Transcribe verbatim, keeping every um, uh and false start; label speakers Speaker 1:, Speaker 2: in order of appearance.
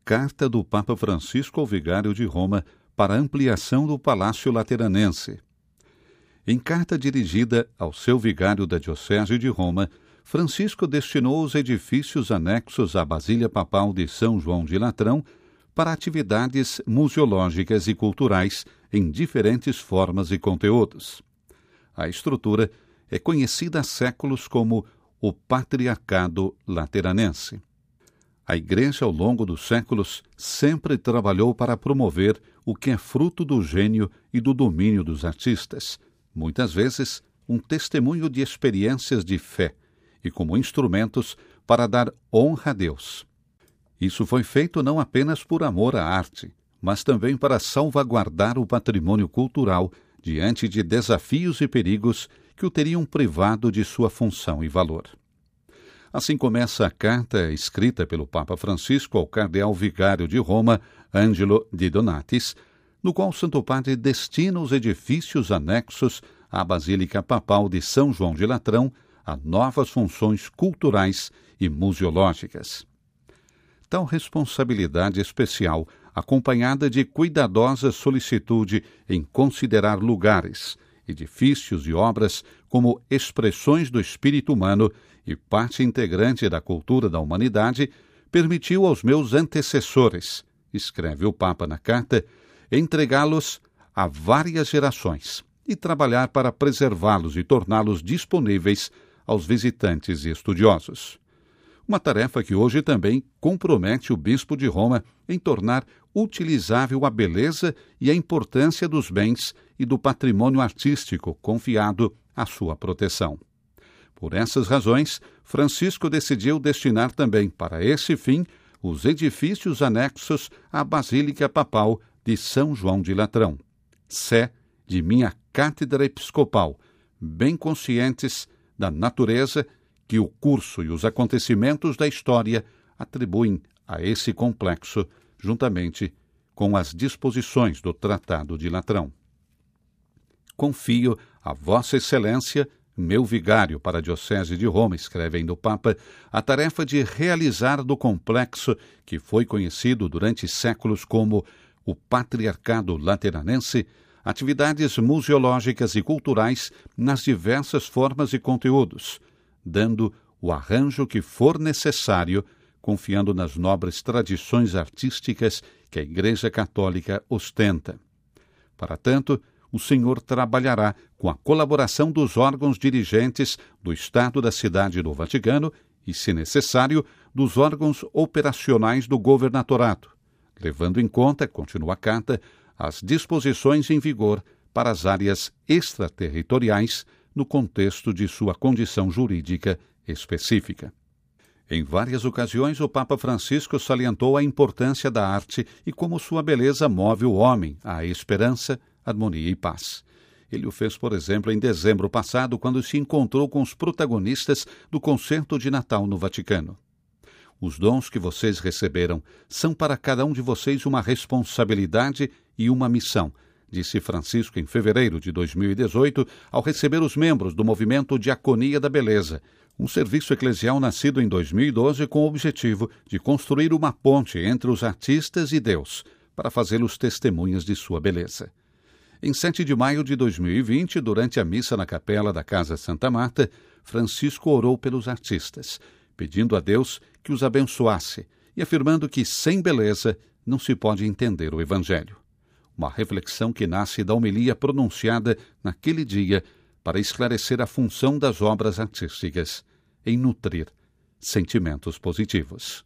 Speaker 1: carta do Papa Francisco ao Vigário de Roma para ampliação do Palácio Lateranense. Em carta dirigida ao seu vigário da Diocese de Roma, Francisco destinou os edifícios anexos à Basílica Papal de São João de Latrão para atividades museológicas e culturais em diferentes formas e conteúdos. A estrutura é conhecida há séculos como o Patriarcado Lateranense. A Igreja, ao longo dos séculos, sempre trabalhou para promover o que é fruto do gênio e do domínio dos artistas, muitas vezes um testemunho de experiências de fé e como instrumentos para dar honra a Deus. Isso foi feito não apenas por amor à arte, mas também para salvaguardar o patrimônio cultural diante de desafios e perigos que o teriam privado de sua função e valor. Assim começa a carta escrita pelo Papa Francisco ao cardeal vigário de Roma, Angelo de Donatis, no qual o Santo Padre destina os edifícios anexos à Basílica Papal de São João de Latrão a novas funções culturais e museológicas. Tal responsabilidade especial, acompanhada de cuidadosa solicitude em considerar lugares, edifícios e obras como expressões do espírito humano e parte integrante da cultura da humanidade, permitiu aos meus antecessores, escreve o Papa na carta, entregá-los a várias gerações e trabalhar para preservá-los e torná-los disponíveis aos visitantes e estudiosos. Uma tarefa que hoje também compromete o bispo de Roma em tornar utilizável a beleza e a importância dos bens e do patrimônio artístico confiado à sua proteção. Por essas razões, Francisco decidiu destinar também para esse fim os edifícios anexos à Basílica Papal de São João de Latrão, sé de minha cátedra episcopal, bem conscientes da natureza que o curso e os acontecimentos da história atribuem a esse complexo, juntamente com as disposições do Tratado de Latrão. Confio a Vossa Excelência, meu vigário para a Diocese de Roma, escreve ainda o Papa, a tarefa de realizar do complexo que foi conhecido durante séculos como o Patriarcado Lateranense atividades museológicas e culturais nas diversas formas e conteúdos, dando o arranjo que for necessário, confiando nas nobres tradições artísticas que a Igreja Católica ostenta. Para tanto, o Senhor trabalhará com a colaboração dos órgãos dirigentes do Estado da Cidade do Vaticano e, se necessário, dos órgãos operacionais do governatorado, levando em conta, continua a carta, as disposições em vigor para as áreas extraterritoriais no contexto de sua condição jurídica específica. Em várias ocasiões, o Papa Francisco salientou a importância da arte e como sua beleza move o homem à esperança, harmonia e paz. Ele o fez, por exemplo, em dezembro passado, quando se encontrou com os protagonistas do concerto de Natal no Vaticano. Os dons que vocês receberam são para cada um de vocês uma responsabilidade e uma missão, disse Francisco em fevereiro de dois mil e dezoito, ao receber os membros do movimento Diaconia da Beleza, um serviço eclesial nascido em dois mil e doze com o objetivo de construir uma ponte entre os artistas e Deus, para fazê-los testemunhas de sua beleza. Em sete de maio de dois mil e vinte, durante a missa na capela da Casa Santa Marta, Francisco orou pelos artistas, pedindo a Deus que os abençoasse e afirmando que sem beleza não se pode entender o Evangelho. Uma reflexão que nasce da homilia pronunciada naquele dia para esclarecer a função das obras artísticas em nutrir sentimentos positivos.